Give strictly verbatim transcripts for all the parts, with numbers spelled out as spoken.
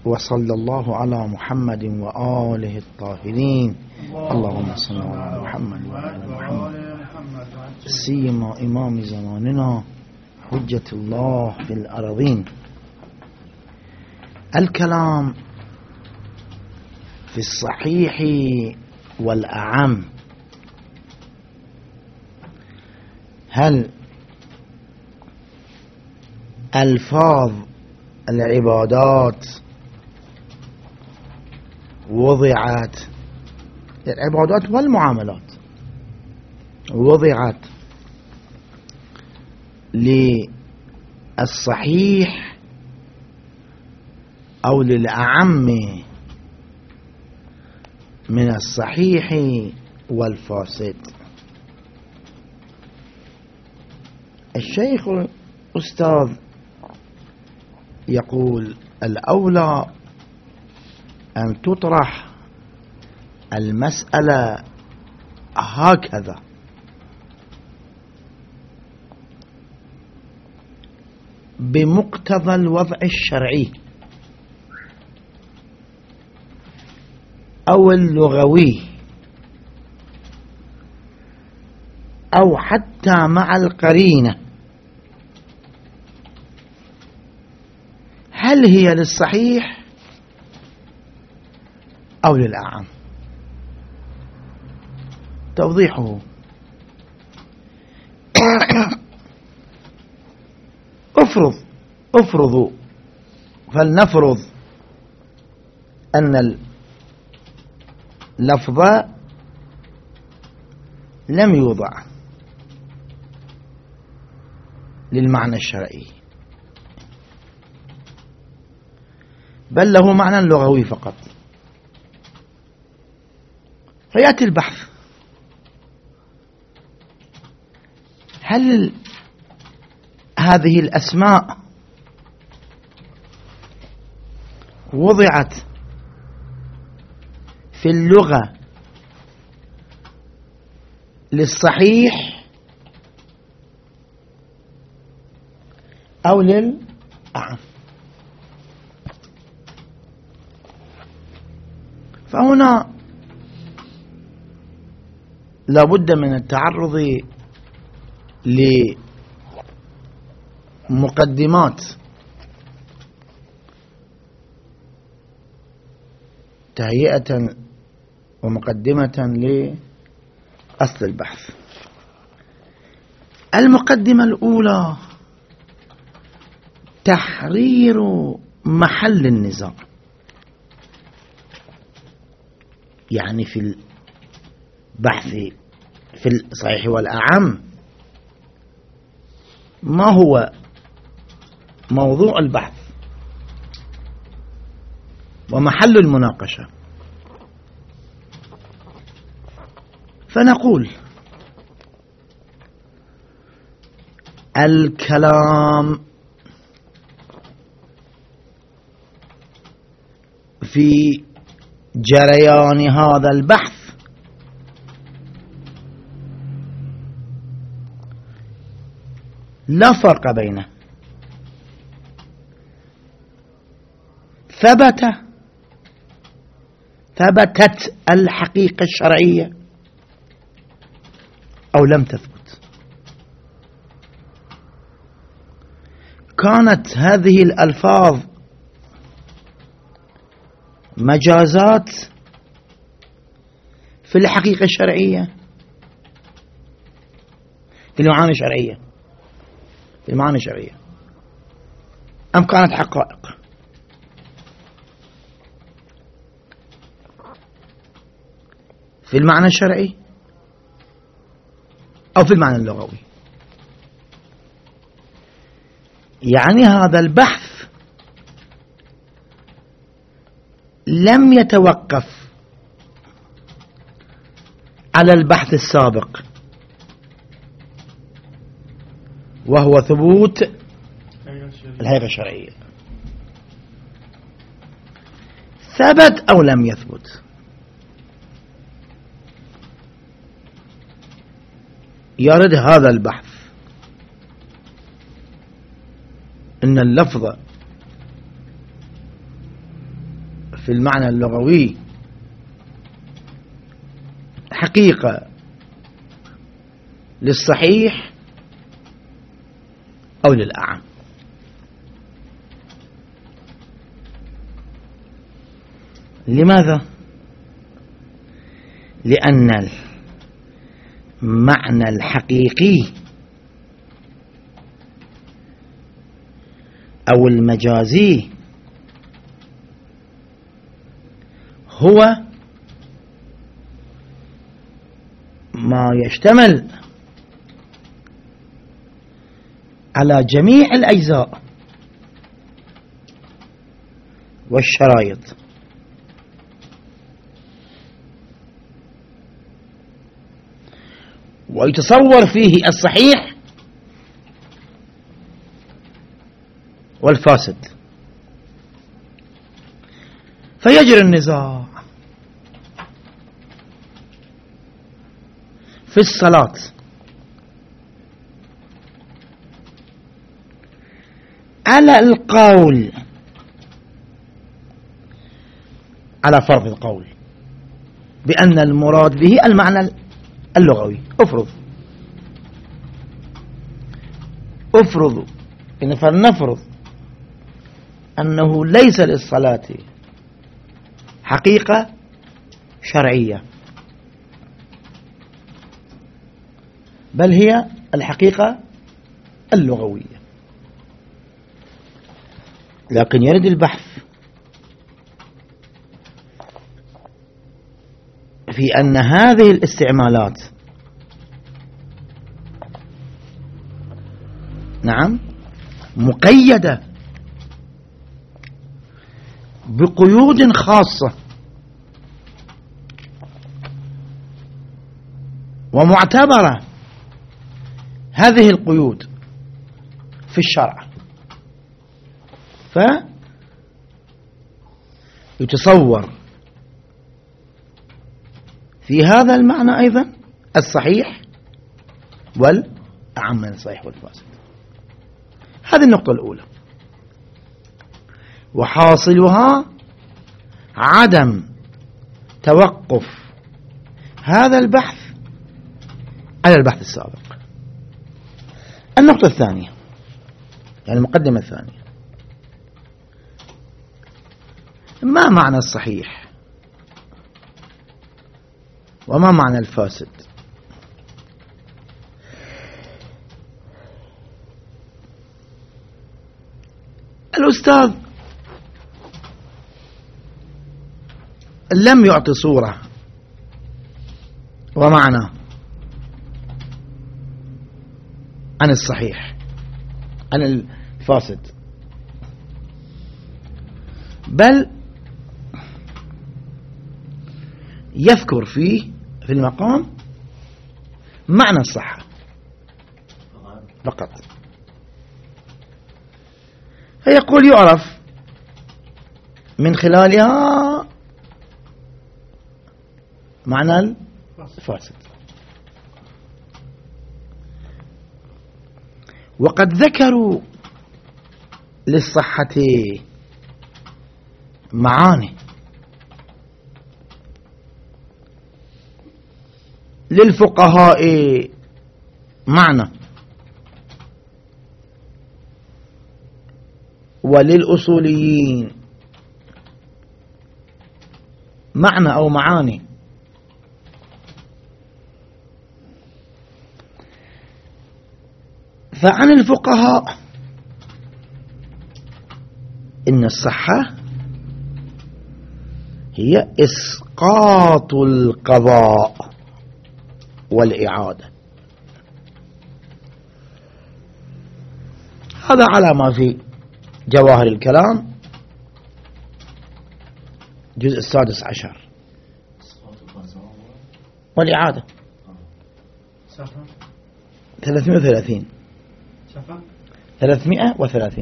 وصلى الله على محمد وآله الطاهرين. اللهم صل على محمد وآل محمد سيما إمام زماننا حجة الله في الأرضين. الكلام في الصحيح والأعم. هل ألفاظ العبادات وضعت، العبادات والمعاملات وضعت للصحيح أو للأعم من الصحيح والفاسد؟ الشيخ الأستاذ يقول الأولى أن تطرح المسألة هكذا: بمقتضى الوضع الشرعي أو اللغوي أو حتى مع القرينة، هل هي للصحيح أو للأعم؟ توضيحه: افرض افرضوا فلنفرض أن اللفظ لم يوضع للمعنى الشرعي، بل له معنى لغوي فقط، فيأتي البحث: هل هذه الأسماء وضعت في اللغة للصحيح أو للأعم؟ فهنا لابد من التعرض لمقدمات تهيئة ومقدمة لأصل البحث. المقدمة الأولى تحرير محل النزاع، يعني في البحث في الصحيح والأعم ما هو موضوع البحث ومحل المناقشة. فنقول: الكلام في جريان هذا البحث لا فرق بينه. ثبت ثبتت الحقيقة الشرعية أو لم تثبت. كانت هذه الألفاظ مجازات في الحقيقة الشرعية، في المعاني الشرعية في المعاني الشرعية أم كانت حقائق؟ في المعنى الشرعي أو في المعنى اللغوي. يعني هذا البحث لم يتوقف على البحث السابق وهو ثبوت الحقيقة الشرعية. ثبت أو لم يثبت، يرد هذا البحث إن اللفظ في المعنى اللغوي حقيقة للصحيح أو للأعم. لماذا؟ لأن المعنى الحقيقي أو المجازي هو ما يشتمل على جميع الأجزاء والشرائط، ويتصور فيه الصحيح والفاسد، فيجري النزاع في الصلاة على القول، على فرض القول بأن المراد به المعنى اللغوي. افرض افرض إن فلنفرض أنه ليس للصلاة حقيقة شرعية، بل هي الحقيقة اللغوية، لكن يرد البحث في أن هذه الاستعمالات نعم مقيدة بقيود خاصة ومعتبرة هذه القيود في الشرع، فيتصور في هذا المعنى أيضا الصحيح والأعم من الصحيح والفاسد. هذه النقطة الأولى، وحاصلها عدم توقف هذا البحث على البحث السابق. النقطة الثانية، يعني المقدمة الثانية، ما معنى الصحيح وما معنى الفاسد؟ الأستاذ لم يعطي صورة ومعنى عن الصحيح عن الفاسد، بل يذكر فيه في المقام معنى الصحة فقط، فيقول يعرف من خلالها معنى الفاسد. وقد ذكروا للصحة معاني، للفقهاء معنى، وللأصوليين معنى أو معاني. فعن الفقهاء إن الصحة هي إسقاط القضاء والإعادة. هذا على ما في جواهر الكلام الجزء السادس عشر. والإعادة ثلاثمائة وثلاثين ثلاثمائة وثلاثين.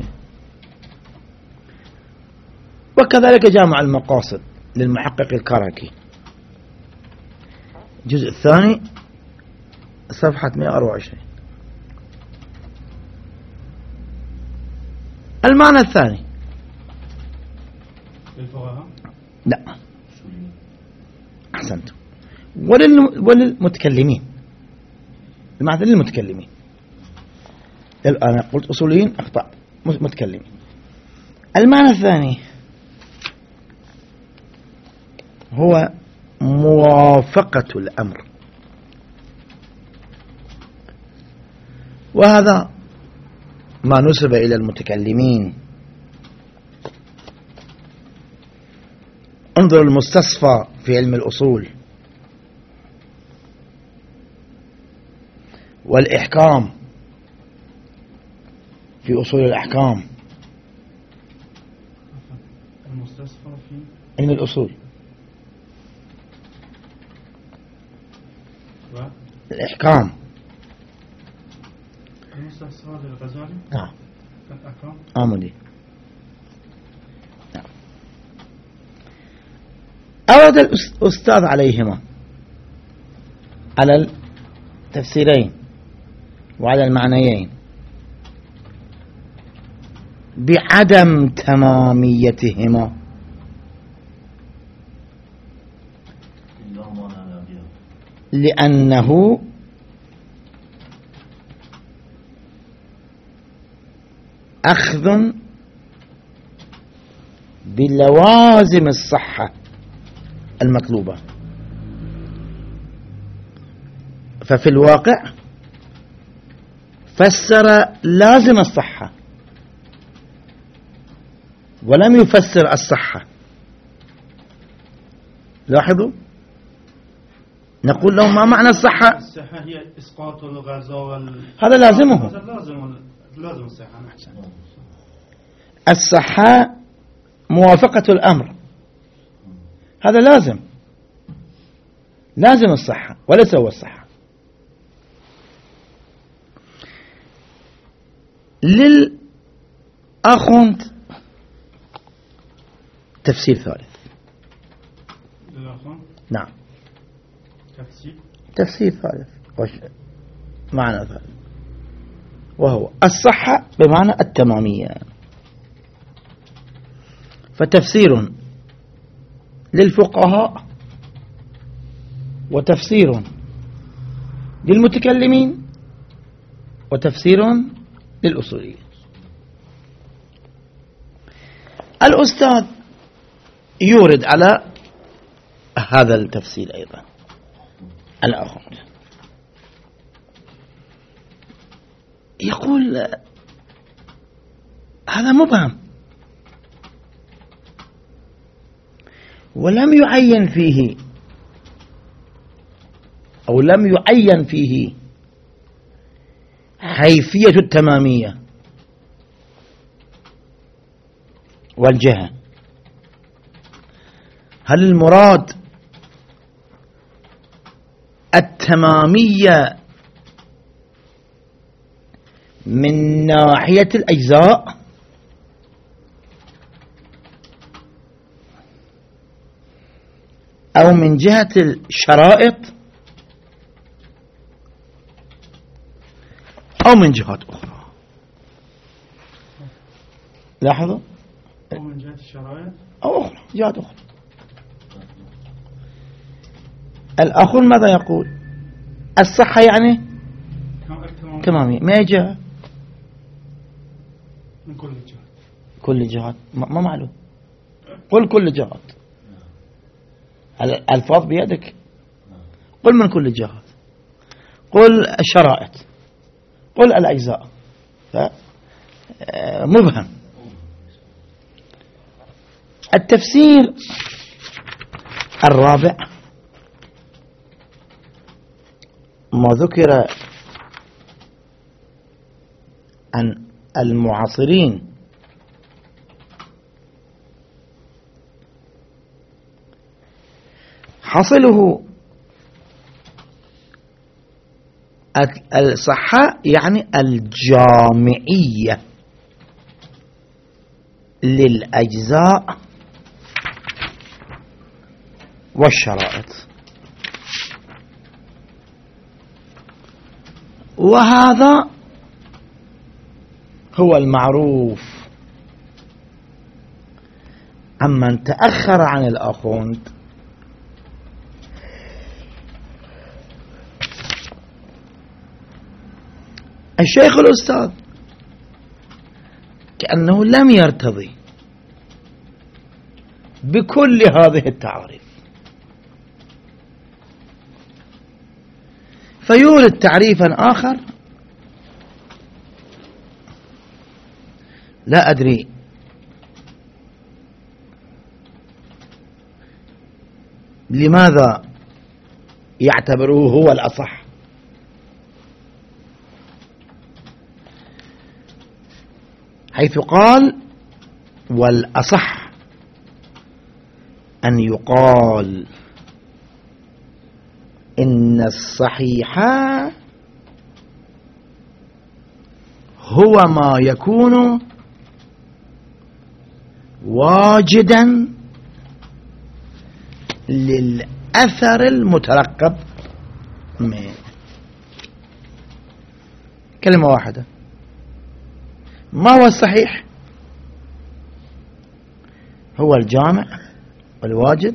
وكذلك جامع المقاصد للمحقق الكركي الجزء الثاني صفحة مائة وأربعة وعشرين. المعنى الثاني لا أحسنتم. وللمتكلمين، المعنى للمتكلمين. أنا قلت أصوليين أخطأ، متكلمين. المعنى الثاني هو موافقة الأمر، وهذا ما نسب إلى المتكلمين. انظر المستصفى في علم الأصول والإحكام في أصول الأحكام. المستصفى في علم الأصول و... الإحكام. المستصفى للغزالي. نعم. الأحكام. آمدي. نعم. أورد الأستاذ عليهما على التفسيرين وعلى المعنيين بعدم تماميتهما، لأنه أخذ بلوازم الصحة المطلوبة. ففي الواقع فسر لازم الصحة ولم يفسر الصحة. لاحظوا، نقول لهم ما معنى الصحة؟ الصحة هي إسقاط الغزا وال... هذا لازمه. لازم لازم الصحة. الصحة موافقة الأمر، هذا لازم، لازم الصحة وليس هو الصحة. للأخوند تفسير ثالث. للأخوند نعم، تفسير تفسير ثالث وش معنى ثالث، وهو الصحة بمعنى التمامية. فتفسير للفقهاء وتفسير للمتكلمين وتفسير للأصوليين. الأستاذ يورد على هذا التفسير أيضا الأخوند، يقول هذا مبهم ولم يعين فيه أو لم يعين فيه حيثية التمامية والجهة. هل المراد التمامية من ناحية الأجزاء أو من جهة الشرائط أو من جهات أخرى؟ لاحظوا، أو من جهة الشرائط أو أخرى، جهات أخرى. الأخ ماذا يقول؟ الصحة يعني تمامية، ما جهة من كل الجهات. كل الجهات ما معلوم، قل كل الجهات، الألفاظ بيدك، قل من كل الجهات، قل الشرائط، قل الأجزاء، مبهم. التفسير الرابع ما ذكر عن المعاصرين حصله الصحة يعني الجامعية للأجزاء والشرائط، وهذا هو المعروف عمن تأخر عن الآخوند الشيخ الأستاذ كأنه لم يرتضي بكل هذه التعاريف، فيولد تعريفا آخر لا أدري لماذا يعتبره هو الأصح، حيث قال والأصح أن يقال إن الصحيح هو ما يكون واجدا للأثر المترقب منه. كلمة واحدة، ما هو الصحيح؟ هو الجامع والواجد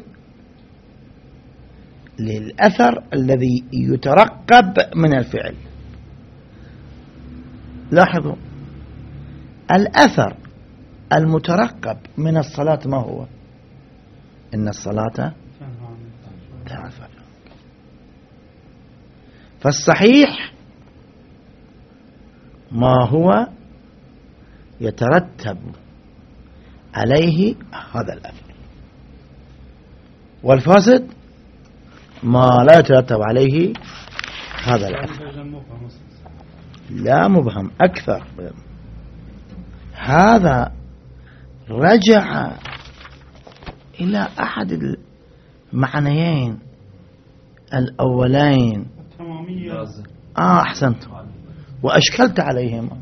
للأثر الذي يترقب من الفعل. لاحظوا الأثر المترقب من الصلاة ما هو؟ إن الصلاة تعرف. فالصحيح ما هو يترتب عليه هذا الأثر، والفاسد ما لا يترتب عليه هذا الأثر. لا مبهم أكثر. هذا رجع إلى أحد المعنيين الأولين. آه أحسنت، وأشكلت عليهما.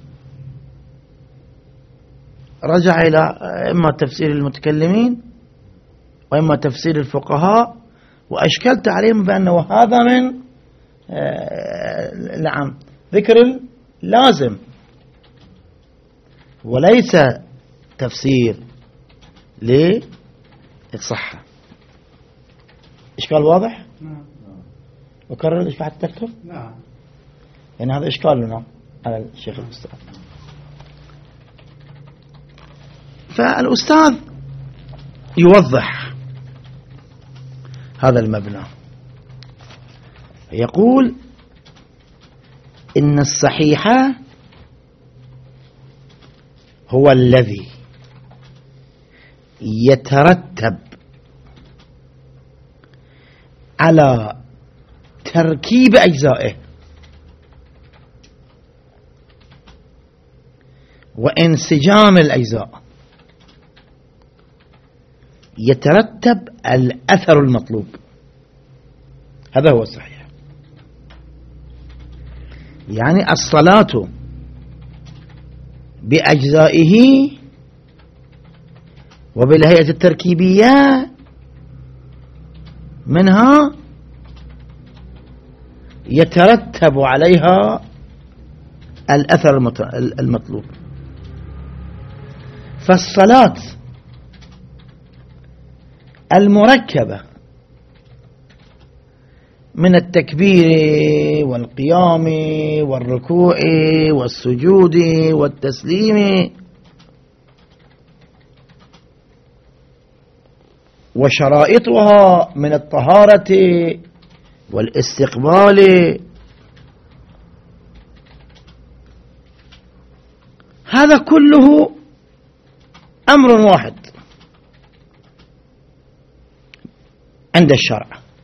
رجع إلى إما تفسير المتكلمين وإما تفسير الفقهاء، وأشكلت عليهم بأنه هذا من نعم ذكر اللازم وليس تفسير للصحة. إشكال واضح؟ نعم. وكرر إيش بعد تكتب؟ نعم. يعني هذا إشكال لنا على الشيخ الأستاذ. فالأستاذ يوضح هذا المبنى، يقول إن الصحيح هو الذي يترتب على تركيب أجزائه وانسجام الأجزاء يترتب الأثر المطلوب. هذا هو الصحيح. يعني الصلاة بأجزائه وبالهيئة التركيبية منها يترتب عليها الأثر المطلوب. فالصلاة المركبة من التكبير والقيام والركوع والسجود والتسليم وشرائطها من الطهارة والاستقبال، هذا كله أمر واحد عند الشرع.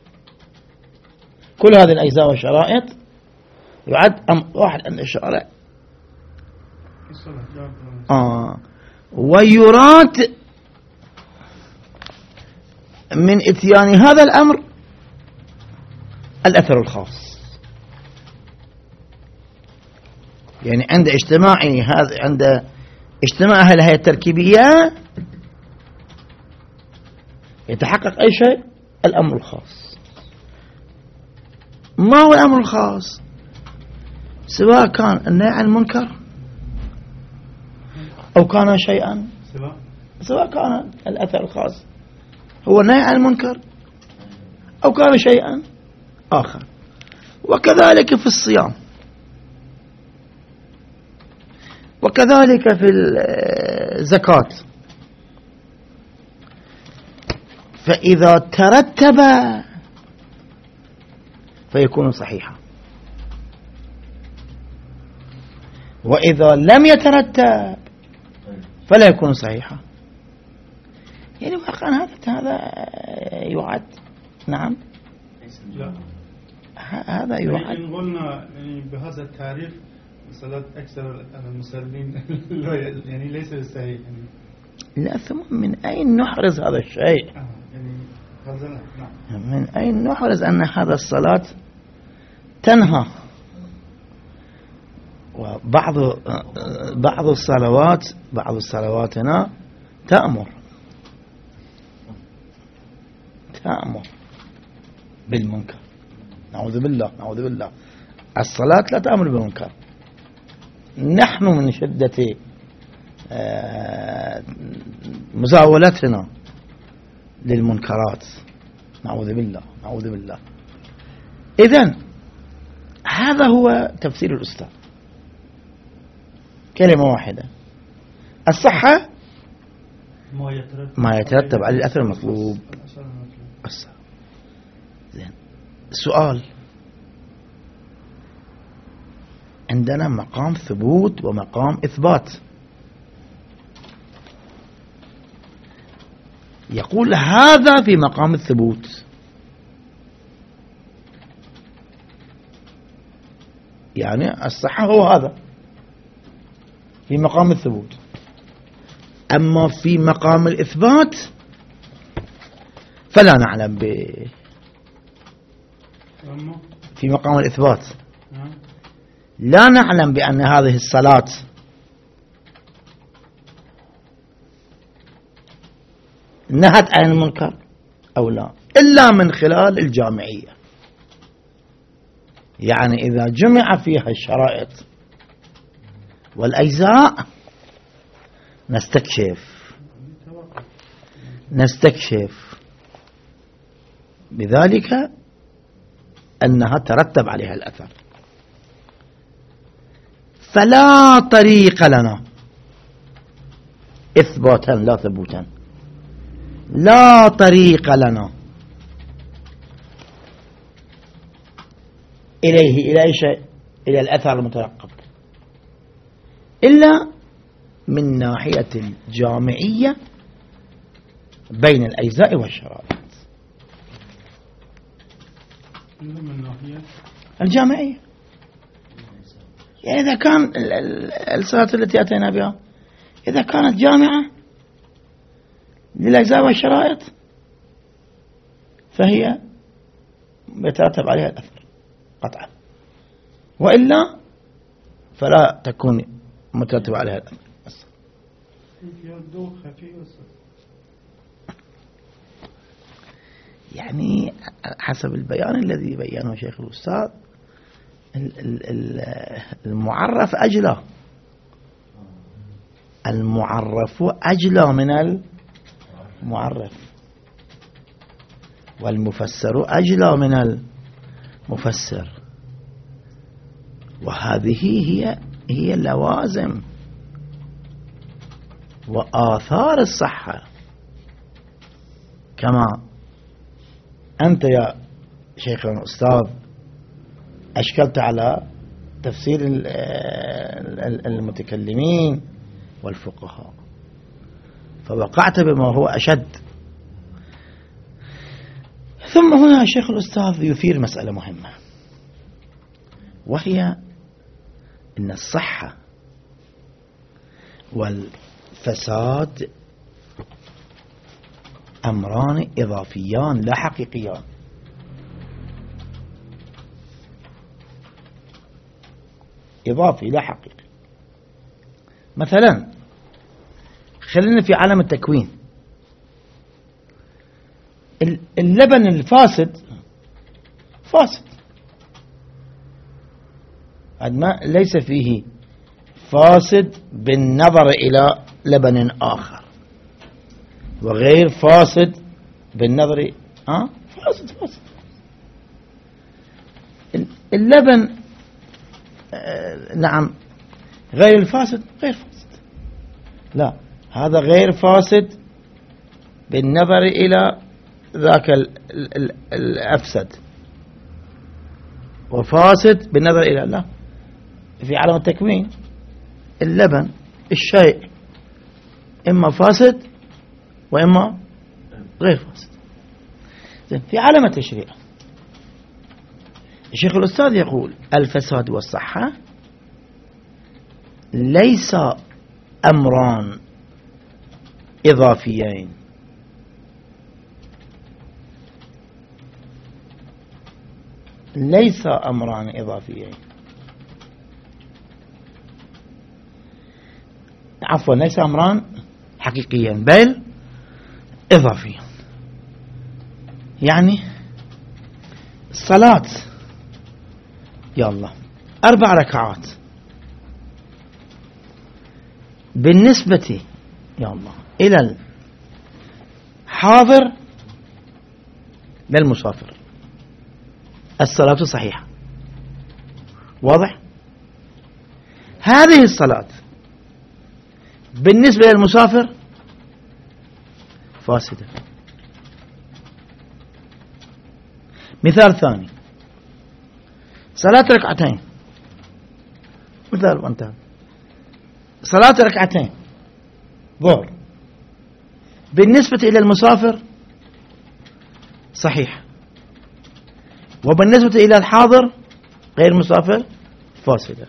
كل هذه الأجزاء والشرائط يعد أمر واحد عند الشرع. آه. ويراد من إتيان هذا الأمر الأثر الخاص. يعني عند اجتماع هذا عند اجتماع هذه التركيبية يتحقق أي شيء؟ الأمر الخاص. ما هو الأمر الخاص؟ سواء كان النهي عن المنكر أو كان شيئا سواء كان الأثر الخاص هو نهي عن المنكر أو كان شيئا آخر. وكذلك في الصيام، وكذلك في الزكاة، فإذا ترتب فيكون صحيحا، وإذا لم يترتب فلا يكون صحيحا. يعني واقعا هذا هذا يعد. نعم لا هذا يعد. إن قلنا يعني بهذا التعريف صلاة أكثر المسلمين يعني ليس بالصحيح يعني. لا، ثم من أين نحرز هذا الشيء؟ آه يعني هذا نعم. من أين نحرز أن هذا الصلاة تنهى؟ وبعض بعض الصلوات بعض الصلوات هنا تأمر تأمر بالمنكر. نعوذ بالله نعوذ بالله. الصلاة لا تأمر بالمنكر. نحن من شدة مزاولتنا للمنكرات، نعوذ بالله نعوذ بالله. إذن هذا هو تفسير الأستاذ، كلمة واحدة: الصحة ما يترتب على الأثر المطلوب. زين، سؤال: عندنا مقام ثبوت ومقام إثبات. يقول هذا في مقام الثبوت، يعني الصحة هو هذا في مقام الثبوت. أما في مقام الإثبات فلا نعلم به. في مقام الإثبات لا نعلم بأن هذه الصلاة نهت عن المنكر أو لا، إلا من خلال الجامعية. يعني إذا جمع فيها الشرائط والأجزاء نستكشف نستكشف بذلك أنها ترتب عليها الأثر. فلا طريق لنا إثباتا لا ثبوتا، لا طريق لنا إليه إلى أي شيء، إلى الأثر المترقب، إلا من ناحية الجامعية بين الأجزاء والشرائط. من ناحية الجامعية، يعني إذا كان الصلاة التي أتينا بها إذا كانت جامعة للأجزاء والشرائط فهي يترتب عليها الأثر قطعا، وإلا فلا تكون مترتب عليها الأثر. يعني حسب البيان الذي بيانه شيخ الأستاذ، المعرف أجلى المعرف أجلى من المعرف، والمفسر أجلى من المفسر. وهذه هي هي لوازم وآثار الصحة. كما أنت يا شيخ الأستاذ أشكلت على تفسير المتكلمين والفقهاء، فوقعت بما هو أشد. ثم هنا شيخ الأستاذ يثير مسألة مهمة، وهي أن الصحة والفساد أمران إضافيان لا حقيقيان. إضافي لا حقيقي. مثلا خلينا في عالم التكوين، اللبن الفاسد فاسد، ما ليس فيه فاسد بالنظر إلى لبن آخر. وغير فاسد بالنظر ها فاسد فاسد. اللبن آه نعم غير الفاسد غير فاسد، لا هذا غير فاسد بالنظر إلى ذاك الأفسد، وفاسد بالنظر إلى لا. في عالم التكوين اللبن الشيء إما فاسد وإما غير فاسد. في عالم التشريع الشيخ الأستاذ يقول الفساد والصحة ليس أمران إضافيين، ليس أمران إضافيين، عفوا ليس أمران حقيقيين بل إضافيين. يعني الصلاة يا الله أربع ركعات بالنسبة يا الله إلى الحاضر للمسافر الصلاة صحيحة، واضح؟ هذه الصلاة بالنسبة للمسافر فاسدة. مثال ثاني صلاة ركعتين، مثال وانتهى، صلاة ركعتين ظهر بالنسبة إلى المسافر صحيح، وبالنسبة إلى الحاضر غير مسافر فاسدة.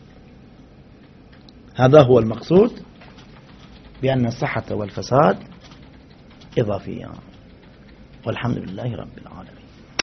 هذا هو المقصود بأن الصحة والفساد إضافيان، والحمد لله رب العالمين.